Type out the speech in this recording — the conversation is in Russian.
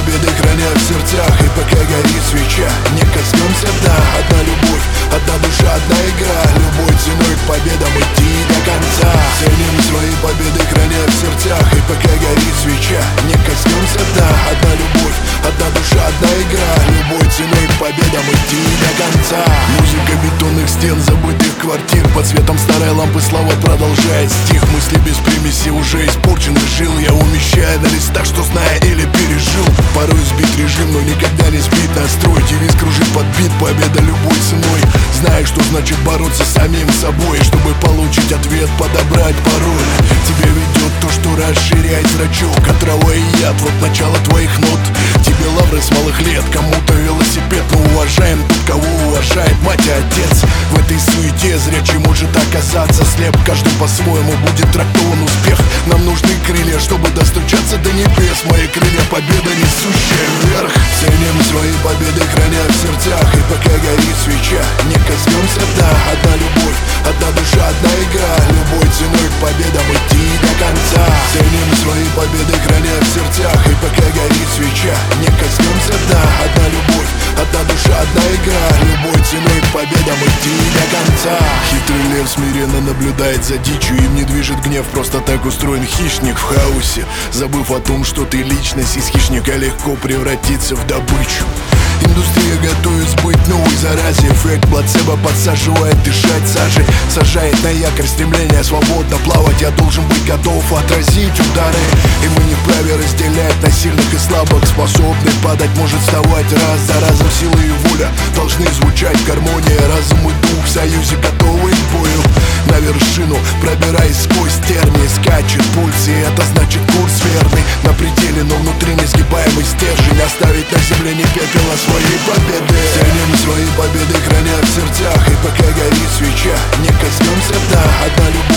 победы храня в сердцах. И пока горит свеча, не коснемся дна. Одна любовь, одна душа, одна игра. Любой ценой к победам идти до конца. Ценим свои победы храня в сердцах. И пока горит свеча, не коснемся дна. Одна любовь, одна душа, одна игра. Любой ценой к победам идти до конца. Музыка бетонных стен, забытых квартир. Под светом старой лампы слова продолжает стих. Мысли без примеси уже испорчены жил. Я умещаю на листах, что зная или пережил. Порой сбит режим, но никогда не сбит настрой. Девиз кружит под бит, победа любой ценой. Знаю, что значит бороться с самим собой. Чтобы получить ответ, подобрать пароль. Тебя ведет то, что расширяет зрачок. Отрава и яд, вот начало твоих нот. Тебе лавры с малых лет, кому-то велосипед. Но уважаем тут, кого уважает мать и отец. В этой суете зрячий может оказаться слеп. Каждый по-своему будет трактован успех. Нам нужны крылья, чтобы достучаться до небес. Мои крылья — победа, несущая вверх. Ценим свои победы, храня в сердцах. И пока горит свеча, не коснемся дна. Одна любовь, одна душа, одна игра. Любой ценой к победам идти до конца. Ценим свои победы, храня в сердцах. И пока горит свеча, не коснемся дна. Одна любовь, одна душа, одна игра. Любой ценой к победам идти до конца. Хитрый лев смиренно наблюдает за дичью. Им не движет гнев, просто так устроен хищник в хаосе. Забыв о том, что ты личность, из хищника легко превратиться в добычу. Индустрия готовит сбыть новой заразе. Эффект плацебо подсаживает дышать сажей. Сажает на якорь стремление свободно плавать. Я должен быть готов отразить удары. И мы не вправе разделять на сильных и слабых. Способный падать может вставать раз за разом. Сила и воля должны звучать в гармонии. Разум и дух в союзе готовы к бою. На вершину, пробираясь сквозь тернии, скачет пульс, и это значит курс верный. На пределе, но внутри несгибаемый стержень. Оставить на земле не пепела своей победы. Ценим свои победы, храня в сердцах. И пока горит свеча, не коснемся дна. Одна любовь,